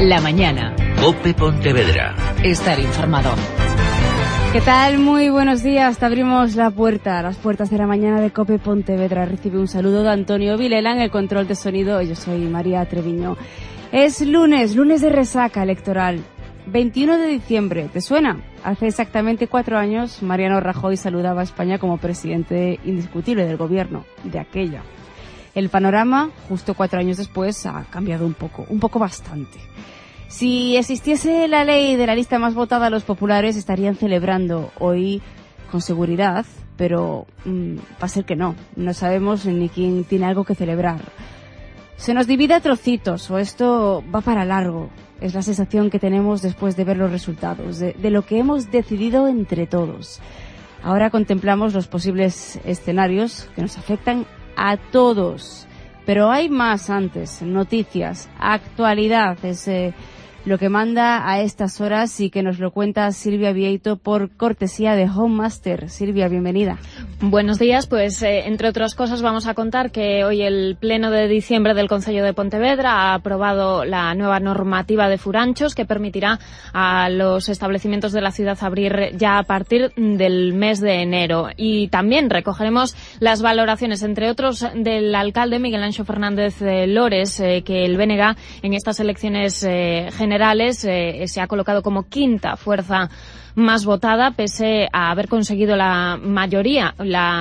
La mañana. COPE Pontevedra. Estar informado. ¿Qué tal? Muy buenos días. Te abrimos las puertas de la mañana de COPE Pontevedra. Recibe un saludo de Antonio Vilela en el control de sonido. Yo soy María Treviño. Es lunes de resaca electoral. 21 de diciembre. ¿Te suena? Hace exactamente 4 años, Mariano Rajoy saludaba a España como presidente indiscutible del gobierno de aquella. El panorama, justo 4 años después, ha cambiado un poco bastante. Si existiese la ley de la lista más votada, los populares estarían celebrando hoy con seguridad, pero va a ser que no. No sabemos ni quién tiene algo que celebrar. Se nos divide a trocitos, o esto va para largo. Es la sensación que tenemos después de ver los resultados, de lo que hemos decidido entre todos. Ahora contemplamos los posibles escenarios que nos afectan a todos. Pero hay más antes, noticias, actualidad, es lo que manda a estas horas y que nos lo cuenta Silvia Vieito por cortesía de Home Master. Silvia, bienvenida. Buenos días, pues entre otras cosas vamos a contar que hoy el Pleno de diciembre del Concello de Pontevedra ha aprobado la nueva normativa de furanchos que permitirá a los establecimientos de la ciudad abrir ya a partir del mes de enero. Y también recogeremos las valoraciones, entre otros, del alcalde Miguel Anxo Fernández Lores, que el BNG en estas elecciones generales se ha colocado como quinta fuerza más votada, pese a haber conseguido la mayoría,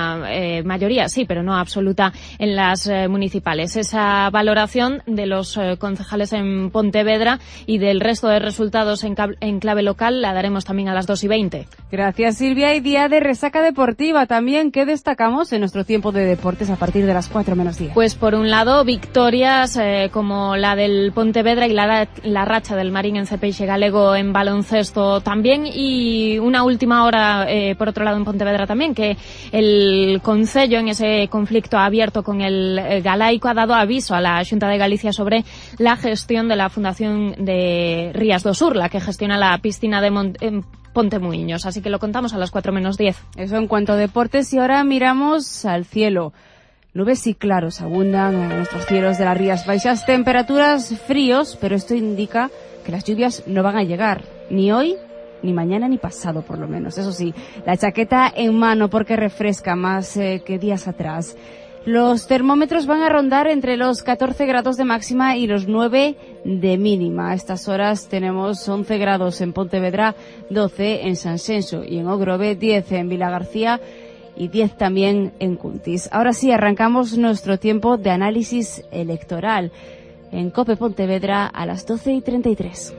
sí, pero no absoluta en las municipales. Esa valoración de los concejales en Pontevedra y del resto de resultados en clave local la daremos también a las 2:20. Gracias, Silvia. Y día de resaca deportiva también. ¿Qué destacamos en nuestro tiempo de deportes a partir de las 4 menos 10? Pues por un lado, victorias como la del Pontevedra y la racha del Marín en Cepeixe Galego en baloncesto también, y una última hora, por otro lado, en Pontevedra también, que el Concello, en ese conflicto abierto con el Galaico, ha dado aviso a la Xunta de Galicia sobre la gestión de la Fundación de Rías do Sur, la que gestiona la piscina de Pontemuiños. Así que lo contamos a las 4 menos 10. Eso en cuanto a deportes. Y ahora miramos al cielo. Nubes y claros abundan en nuestros cielos de las Rías Baixas. Temperaturas fríos, pero esto indica que las lluvias no van a llegar ni hoy, ni mañana, ni pasado, por lo menos. Eso sí, la chaqueta en mano porque refresca más que días atrás. Los termómetros van a rondar entre los 14 grados de máxima y los 9 de mínima. A estas horas tenemos 11 grados en Pontevedra, 12 en Sanxenxo y en Ogrove, 10 en Vilagarcía y 10 también en Cuntis. Ahora sí, arrancamos nuestro tiempo de análisis electoral en COPE Pontevedra a las 12:33.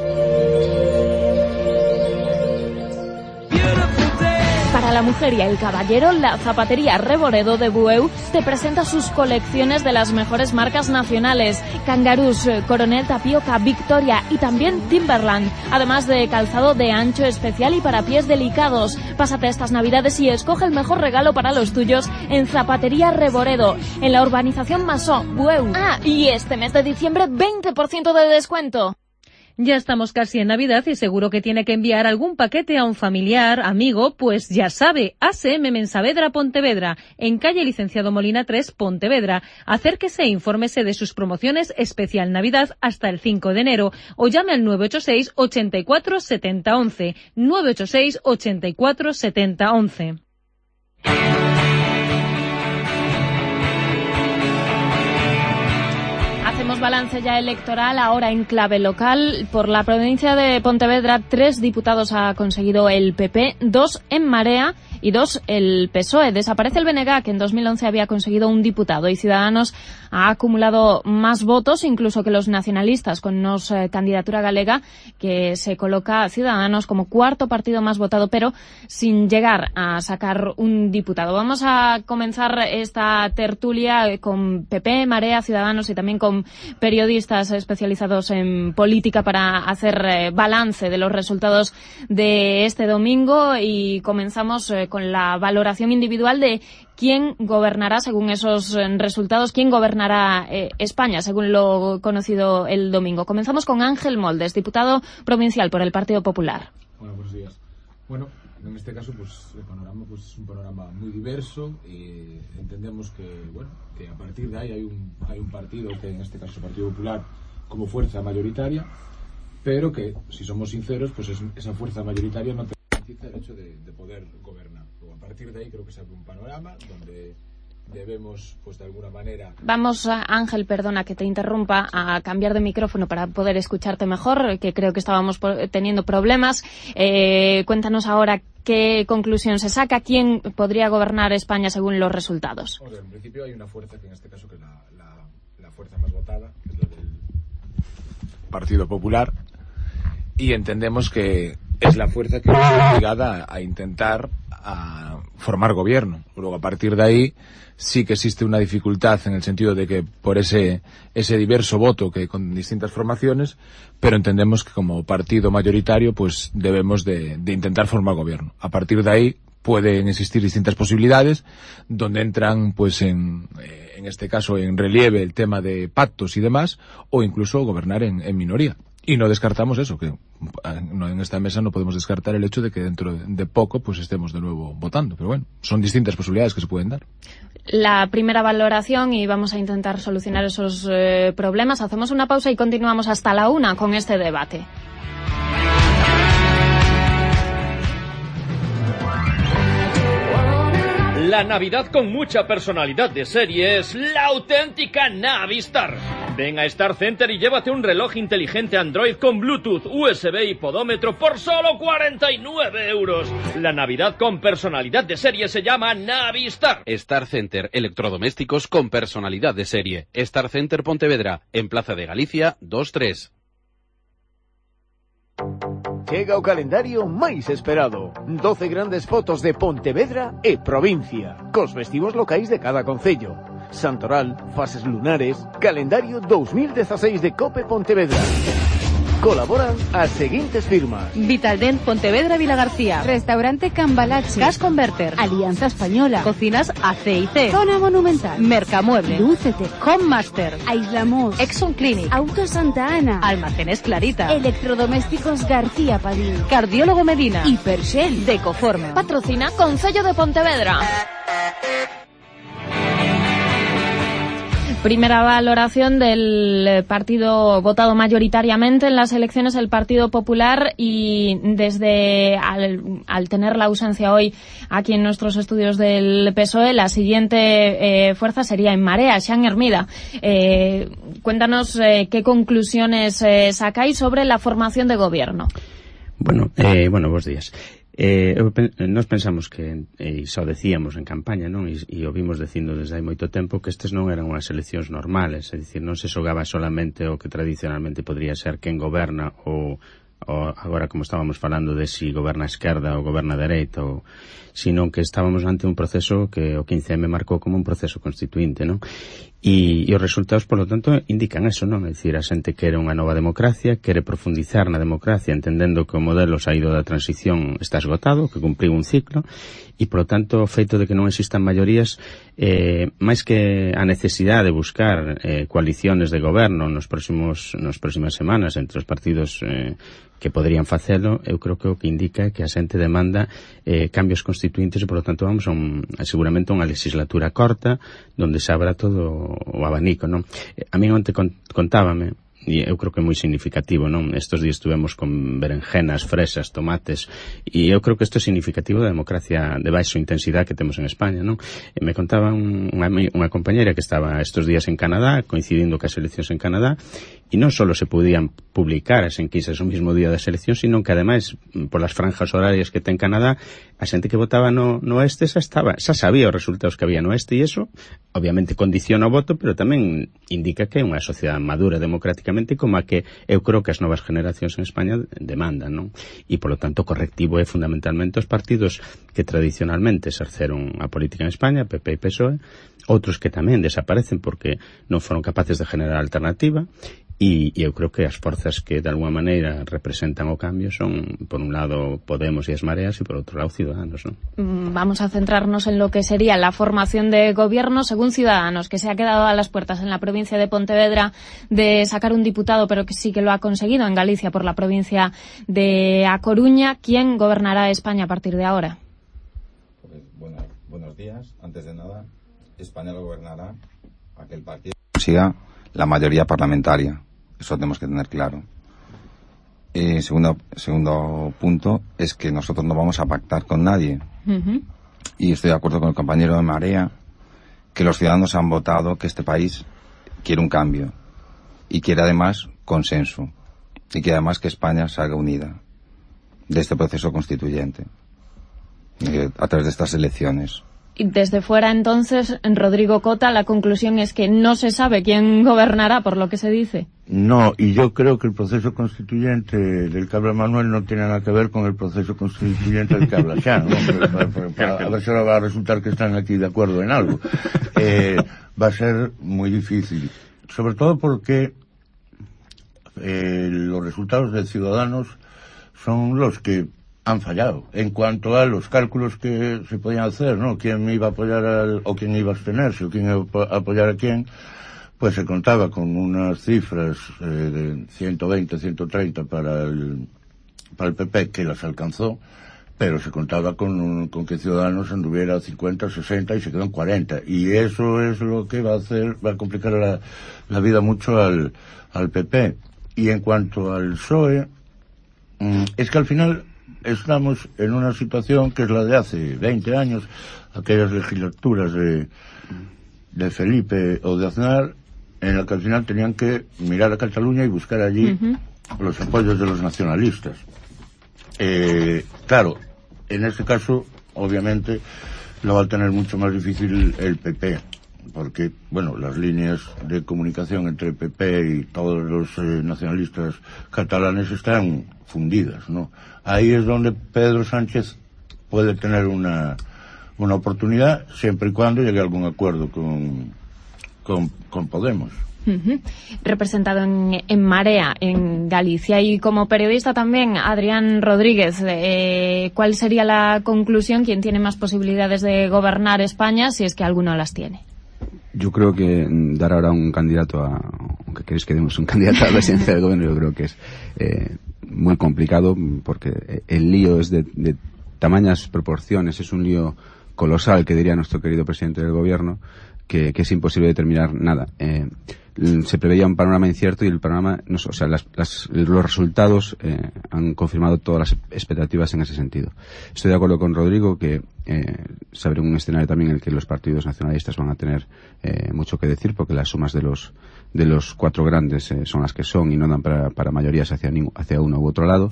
Para la mujer y el caballero, la zapatería Reboredo de Bueu te presenta sus colecciones de las mejores marcas nacionales: Kangaroos, Coronel Tapioca, Victoria y también Timberland, además de calzado de ancho especial y para pies delicados. Pásate estas navidades y escoge el mejor regalo para los tuyos en Zapatería Reboredo, en la urbanización Masó, Bueu. Y este mes de diciembre, 20% de descuento. Ya estamos casi en Navidad y seguro que tiene que enviar algún paquete a un familiar, amigo, pues ya sabe, ASM Mensavedra Pontevedra, en calle Licenciado Molina 3, Pontevedra. Acérquese e infórmese de sus promociones especial Navidad hasta el 5 de enero o llame al 986 84 70 11, 986 84 70 11. Hacemos balance ya electoral ahora en clave local. Por la provincia de Pontevedra, 3 diputados ha conseguido el PP, 2 en Marea y 2 el PSOE. Desaparece el BNG, que en 2011 había conseguido un diputado, y Ciudadanos ha acumulado más votos incluso que los nacionalistas, con unos candidatura galega, que se coloca a Ciudadanos como cuarto partido más votado, pero sin llegar a sacar un diputado. Vamos a comenzar esta tertulia con PP, Marea, Ciudadanos y también con periodistas especializados en política para hacer balance de los resultados de este domingo, y comenzamos con la valoración individual de quién gobernará según esos resultados, quién gobernará España según lo conocido el domingo. Comenzamos con Ángel Moldes, diputado provincial por el Partido Popular. Bueno, buenos días. Bueno, en este caso, pues el panorama es un panorama muy diverso. Entendemos que, bueno, que a partir de ahí hay un partido, que en este caso el Partido Popular, como fuerza mayoritaria, pero que, si somos sinceros, pues esa fuerza mayoritaria no te garantiza el hecho de poder gobernar. Luego, a partir de ahí creo que se abre un panorama donde debemos, pues de alguna manera... Vamos, Ángel, perdona que te interrumpa, a cambiar de micrófono para poder escucharte mejor, que creo que estábamos teniendo problemas. Cuéntanos ahora qué conclusión se saca, quién podría gobernar España según los resultados. En principio hay una fuerza que en este caso que es la fuerza más votada, que es la del Partido Popular, y entendemos que es la fuerza que está obligada a intentar formar gobierno. Luego, a partir de ahí, sí que existe una dificultad en el sentido de que por ese diverso voto que con distintas formaciones, pero entendemos que como partido mayoritario pues debemos de intentar formar gobierno. A partir de ahí pueden existir distintas posibilidades donde entran pues en este caso en relieve el tema de pactos y demás, o incluso gobernar en minoría. Y no descartamos eso, que en esta mesa no podemos descartar el hecho de que dentro de poco pues estemos de nuevo votando. Pero bueno, son distintas posibilidades que se pueden dar. La primera valoración, y vamos a intentar solucionar esos problemas. Hacemos una pausa y continuamos hasta la 1 con este debate. La Navidad con mucha personalidad de serie es la auténtica Navistar. Ven a Star Center y llévate un reloj inteligente Android con Bluetooth, USB y podómetro por solo 49 euros. La Navidad con personalidad de serie se llama Navistar. Star Center, electrodomésticos con personalidad de serie. Star Center Pontevedra, en Plaza de Galicia 23. Chega o calendario máis esperado. 12 grandes fotos de Pontevedra e provincia, cos festivos locais de cada concello. Santoral, fases lunares, calendario 2016 de Cope Pontevedra. Colaboran as seguintes firmas: Vitaldent Pontevedra Vilagarcía, Restaurante Cambalache, Gas Converter, Alianza Española, Cocinas AC&C, Zona Monumental, Mercamueble, Lúcete, Commaster, Aislamos, Exxon Clinic, Auto Santa Ana, Almacenes Clarita, Electrodomésticos García Padín, Cardiólogo Medina, Hipershell, Decoforme. Patrocina Concello de Pontevedra. Primera valoración del partido votado mayoritariamente en las elecciones, el Partido Popular, y desde al tener la ausencia hoy aquí en nuestros estudios del PSOE, la siguiente fuerza sería En Marea. Xan Hermida, cuéntanos qué conclusiones sacáis sobre la formación de gobierno. Bueno, bons días. Nós pensamos que, e só decíamos en campaña, non? E o vimos dicindo desde hai moito tempo, que estes non eran unhas eleccións normales, é dicir, non se xogaba solamente o que tradicionalmente podría ser quen goberna ou agora como estábamos falando de si goberna a esquerda ou goberna a dereita, sino que estábamos ante un proceso que o 15M marcou como un proceso constituinte, non? E os resultados, por lo tanto, indican eso, non? É dicir, a xente quere unha nova democracia, quere profundizar na democracia, entendendo que o modelo saído da transición está esgotado, que cumpriu un ciclo, e, por lo tanto, o feito de que non existan maiorías, máis que a necesidade de buscar coaliciones de goberno nas próximas semanas entre os partidos que poderían facelo, eu creo que o que indica é que a xente demanda cambios constituintes e, por lo tanto, vamos seguramente a unha legislatura corta donde se abra todo o abanico, non? A mí onte contábame, e eu creo que é moi significativo, non? Estos días estuvemos con berenjenas, fresas, tomates, e eu creo que isto é significativo da democracia de baixo intensidade que temos en España, non? E me contaba unha compañera que estaba estos días en Canadá, coincidindo cas eleccións en Canadá, e non só se podían publicar as enquisas o mismo día das eleccións, sino que ademais, polas franjas horarias que ten Canadá, a xente que votaba no oeste xa sabía os resultados que había no oeste, e iso obviamente condiciona o voto, pero tamén indica que é unha sociedade madura democráticamente, como a que eu creo que as novas generacións en España demandan, non? E, polo tanto, correctivo é fundamentalmente os partidos que tradicionalmente exerceron a política en España, PP e PSOE, outros que tamén desaparecen porque non foron capaces de generar alternativa, e eu creo que as forzas que de alguma maneira representan o cambio son, por un lado, Podemos e as Mareas, e por outro lado, Ciudadanos, ¿no? Vamos a centrarnos en lo que sería la formación de gobierno según Ciudadanos, que se ha quedado a las puertas en la provincia de Pontevedra de sacar un diputado, pero que sí que lo ha conseguido en Galicia por la provincia de A Coruña. ¿Quién gobernará España a partir de ahora? Pues, buenos días. Antes de nada, España lo gobernará aquel partido que consiga la mayoría parlamentaria. Eso tenemos que tener claro. Segundo punto es que nosotros no vamos a pactar con nadie. Y estoy de acuerdo con el compañero de Marea, que los ciudadanos han votado que este país quiere un cambio y quiere además consenso y quiere además que España salga unida de este proceso constituyente a través de estas elecciones. Y desde fuera, entonces, Rodrigo Cota, la conclusión es que no se sabe quién gobernará, por lo que se dice. No, y yo creo que el proceso constituyente del que habla Manuel no tiene nada que ver con el proceso constituyente del que habla Xan, ¿no? A ver si ahora va a resultar que están aquí de acuerdo en algo. Va a ser muy difícil, sobre todo porque los resultados de Ciudadanos son los que han fallado en cuanto a los cálculos que se podían hacer, ¿no? Quién iba a apoyar o quién iba a abstenerse o quién iba a apoyar a quién. Pues se contaba con unas cifras de 120, 130 para el PP, que las alcanzó, pero se contaba con que Ciudadanos anduviera 50, 60 y se quedó en 40. Y eso es lo que va a complicar la vida mucho al PP. Y en cuanto al PSOE, es que al final estamos en una situación que es la de hace 20 años, aquellas legislaturas de Felipe o de Aznar, en la que al final tenían que mirar a Cataluña y buscar allí los apoyos de los nacionalistas. Claro, en este caso, obviamente, lo va a tener mucho más difícil el PP, porque, bueno, las líneas de comunicación entre el PP y todos los nacionalistas catalanes están fundidas, ¿no? Ahí es donde Pedro Sánchez puede tener una oportunidad, siempre y cuando llegue a algún acuerdo con Podemos. Representado en Marea, en Galicia, y como periodista también, Adrián Rodríguez, ¿cuál sería la conclusión? ¿Quién tiene más posibilidades de gobernar España, si es que alguno las tiene? Yo creo que dar ahora un candidato aunque queréis que demos un candidato a la presidencia del gobierno, yo creo que es muy complicado, porque el lío es de tamañas proporciones, es un lío colosal, que diría nuestro querido presidente del gobierno, que es imposible determinar nada. Se preveía un panorama incierto y el panorama, los resultados han confirmado todas las expectativas en ese sentido. Estoy de acuerdo con Rodrigo que se abre un escenario también en el que los partidos nacionalistas van a tener mucho que decir, porque las sumas de los cuatro grandes son las que son y no dan para mayorías hacia uno u otro lado.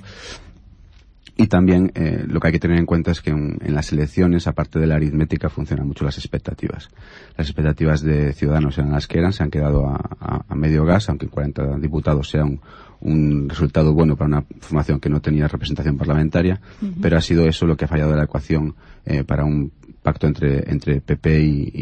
Y también lo que hay que tener en cuenta es que en las elecciones, aparte de la aritmética, funcionan mucho las expectativas. Las expectativas de Ciudadanos eran las que eran, se han quedado a medio gas, aunque 40 diputados sea un resultado bueno para una formación que no tenía representación parlamentaria, pero ha sido eso lo que ha fallado de la ecuación para un pacto entre PP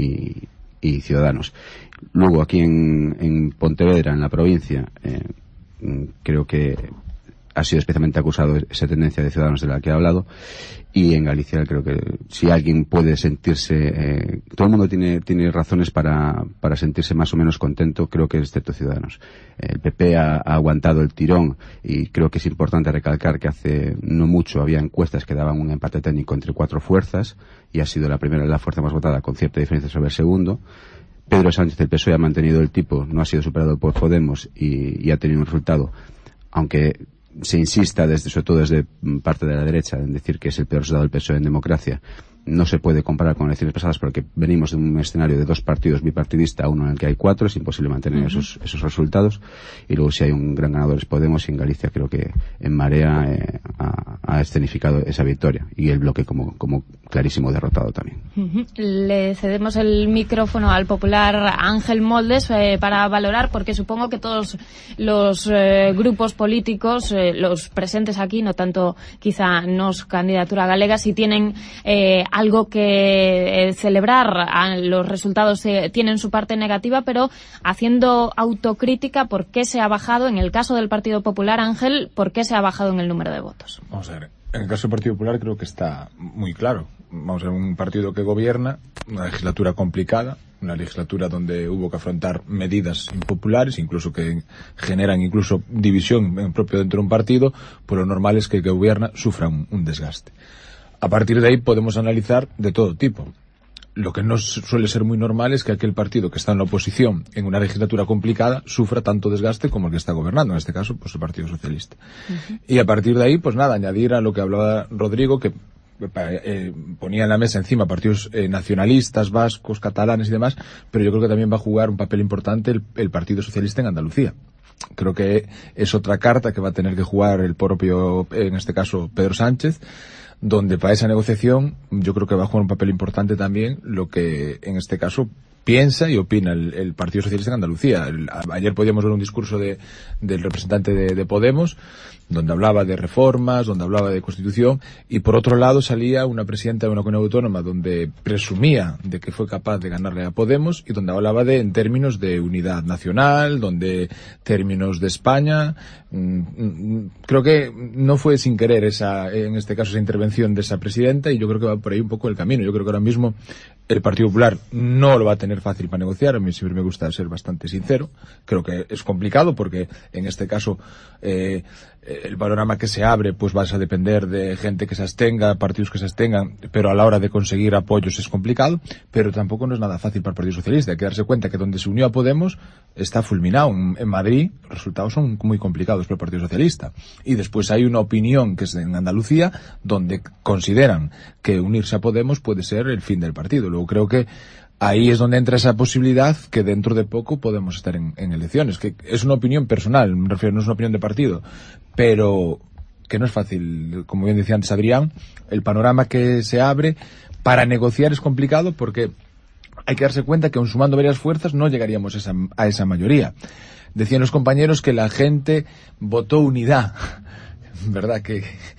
y Ciudadanos. Luego, aquí en Pontevedra, en la provincia, creo que ha sido especialmente acusado esa tendencia de Ciudadanos de la que he hablado, y en Galicia creo que si alguien puede sentirse, todo el mundo tiene razones para sentirse más o menos contento, creo que excepto Ciudadanos. El PP ha aguantado el tirón, y creo que es importante recalcar que hace no mucho había encuestas que daban un empate técnico entre cuatro fuerzas, y ha sido la fuerza más votada con cierta diferencia sobre el segundo. Pedro Sánchez del PSOE ha mantenido el tipo, no ha sido superado por Podemos y ha tenido un resultado, aunque se insista sobre todo desde parte de la derecha en decir que es el peor resultado del PSOE en democracia. No se puede comparar con elecciones pasadas, porque venimos de un escenario de dos partidos bipartidista, uno en el que hay cuatro, es imposible mantener esos resultados, y luego si hay un gran ganador es Podemos, y en Galicia creo que en Marea ha escenificado esa victoria, y el bloque como clarísimo derrotado también. Le cedemos el micrófono al popular Ángel Moldes para valorar, porque supongo que todos los grupos políticos, los presentes aquí, no tanto quizá nos candidatura galega, si tienen algo que celebrar. Los resultados tienen su parte negativa, pero haciendo autocrítica, ¿por qué se ha bajado? En el caso del Partido Popular, Ángel, ¿por qué se ha bajado en el número de votos? Vamos a ver, en el caso del Partido Popular creo que está muy claro. Vamos a ver, un partido que gobierna, una legislatura complicada, una legislatura donde hubo que afrontar medidas impopulares, incluso que generan incluso división propio dentro de un partido, pues lo normal es que el que gobierna sufra un desgaste. A partir de ahí podemos analizar de todo tipo. lo que no suele ser muy normal es que aquel partido que está en la oposición en una legislatura complicada sufra tanto desgaste como el que está gobernando, en este caso pues el Partido Socialista. Y a partir de ahí, pues nada, añadir a lo que hablaba Rodrigo, que ponía en la mesa encima partidos nacionalistas, vascos, catalanes y demás, pero yo creo que también va a jugar un papel importante el Partido Socialista en Andalucía. Creo que es otra carta que va a tener que jugar el propio, en este caso, Pedro Sánchez, donde para esa negociación yo creo que va a jugar un papel importante también lo que en este caso piensa y opina el Partido Socialista en Andalucía. Ayer podíamos ver un discurso del representante de Podemos, donde hablaba de reformas, donde hablaba de Constitución, y por otro lado salía una presidenta de una comunidad autónoma donde presumía de que fue capaz de ganarle a Podemos y donde hablaba en términos de unidad nacional, términos de España. Creo que no fue sin querer en este caso esa intervención de esa presidenta, y yo creo que va por ahí un poco el camino. Yo creo que ahora mismo el Partido Popular no lo va a tener fácil para negociar. A mí siempre me gusta ser bastante sincero. Creo que es complicado porque en este caso el panorama que se abre pues vas a depender de gente que se abstenga, partidos que se abstengan, pero a la hora de conseguir apoyos es complicado, pero tampoco no es nada fácil para el Partido Socialista. Hay que darse cuenta que donde se unió a Podemos está fulminado. En Madrid los resultados son muy complicados para el Partido Socialista. Y después hay una opinión que es en Andalucía donde consideran que unirse a Podemos puede ser el fin del partido. Luego creo que ahí es donde entra esa posibilidad que dentro de poco podemos estar en elecciones, que es una opinión personal, me refiero, no es una opinión de partido, pero que no es fácil. Como bien decía antes Adrián, el panorama que se abre para negociar es complicado porque hay que darse cuenta que aun sumando varias fuerzas no llegaríamos a esa mayoría. Decían los compañeros que la gente votó unidad, ¿verdad? Que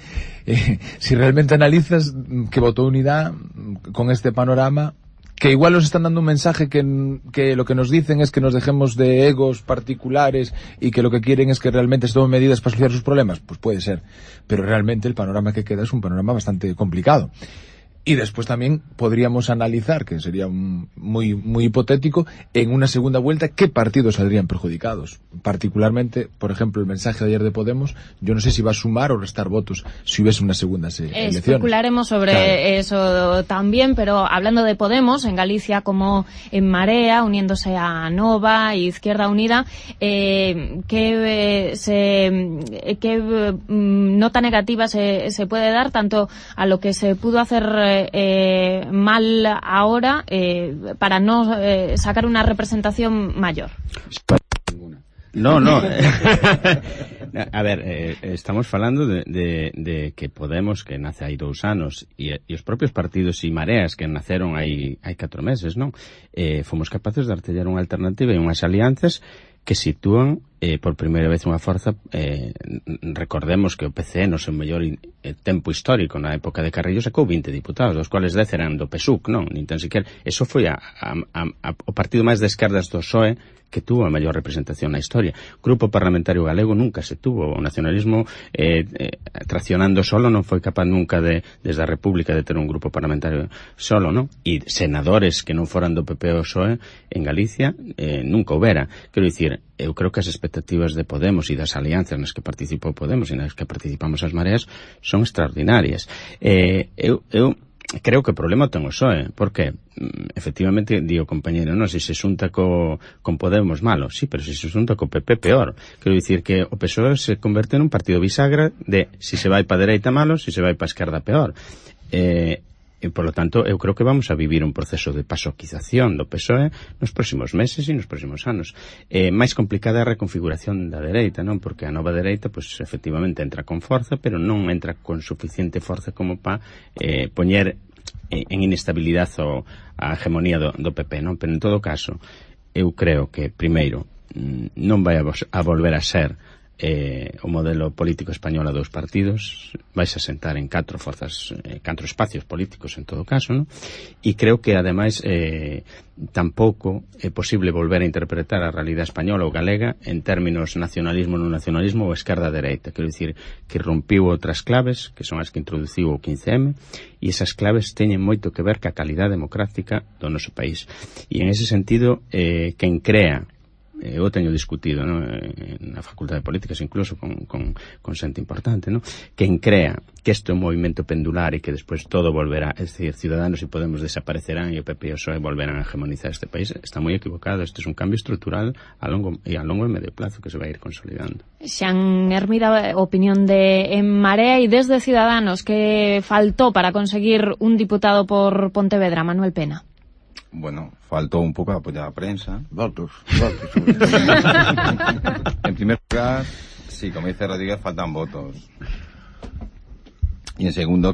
si realmente analizas que votó unidad con este panorama, que igual nos están dando un mensaje que lo que nos dicen es que nos dejemos de egos particulares y que lo que quieren es que realmente se tomen medidas para solucionar sus problemas, pues puede ser, pero realmente el panorama que queda es un panorama bastante complicado. Y después también podríamos analizar, que sería muy hipotético, en una segunda vuelta, qué partidos saldrían perjudicados. Particularmente, por ejemplo, el mensaje de ayer de Podemos, yo no sé si va a sumar o restar votos si hubiese una segunda elección. Especularemos sobre eso también, pero hablando de Podemos, en Galicia como en Marea, uniéndose a Nova y Izquierda Unida, ¿qué nota negativa se puede dar tanto a lo que se pudo hacer mal ahora para no sacar una representación mayor? No. A ver, estamos falando de que Podemos, que nace hai 2 anos, e os propios partidos e Mareas que naceron hai 4 meses, non? Fomos capaces de artellar unha alternativa e unhas alianzas que sitúan por primeira vez unha forza, recordemos que o PCE no seu mellor tempo histórico na época de Carrillo sacou 20 diputados, dos cuales 10 eran do PSUC, non? Nin tan siquiera, eso foi o partido máis de esquerdas do PSOE que tuvo a maior representación na historia. Grupo Parlamentario Galego nunca se tuvo. O nacionalismo traccionando solo non foi capaz nunca desde a República de ter un grupo parlamentario solo, non? E senadores que non foran do PP ou PSOE en Galicia nunca houbera. Quero dicir, eu creo que as expectativas de Podemos e das alianzas nas que participou Podemos e nas que participamos as Mareas son extraordinarias. Eu creo que o problema ten o PSOE, porque efectivamente, di o compañeiro, non, se se xunta con Podemos malo, sí, pero se se xunta co PP peor. Quero dicir que o PSOE se converte nun partido bisagra de si se vai pa dereita malo, si se vai pa esquerda peor. E, por lo tanto, eu creo que vamos a vivir un proceso de pasoquización do PSOE nos próximos meses e nos próximos anos. Máis complicada é a reconfiguración da dereita, non? Porque a nova dereita, pues, efectivamente entra con forza, pero non entra con suficiente forza como para poñer en inestabilidade a hegemonía do PP, non? Pero en todo caso, eu creo que, primeiro, non vai a volver a ser o modelo político español a 2 partidos, vais a sentar en 4 forzas, 4 espacios políticos en todo caso, ¿no? E creo que ademais tampouco é posible volver a interpretar a realidade española ou galega en términos nacionalismo non nacionalismo ou esquerda-dereita. Quero dicir que rompiu outras claves que son as que introduciu o 15M, e esas claves teñen moito que ver ca calidade democrática do noso país. E en ese sentido, quen crea eu teño discutido, ¿no?, na Facultade de Políticas incluso con xente importante, ¿no?, quen crea que este é un movimento pendular e que despois todo volverá, es decir, Ciudadanos e Podemos desaparecerán e o PP e o PSOE volverán a hegemonizar este país, está moi equivocado. Este é un cambio estrutural a longo e medio plazo que se vai ir consolidando. Xan Hermida, opinión de En Marea e desde Ciudadanos, que faltó para conseguir un diputado por Pontevedra, Manuel Pena. Bueno, faltó un poco apoyar a la prensa. Votos. En primer lugar, sí, como dice Rodríguez, faltan votos. Y en segundo,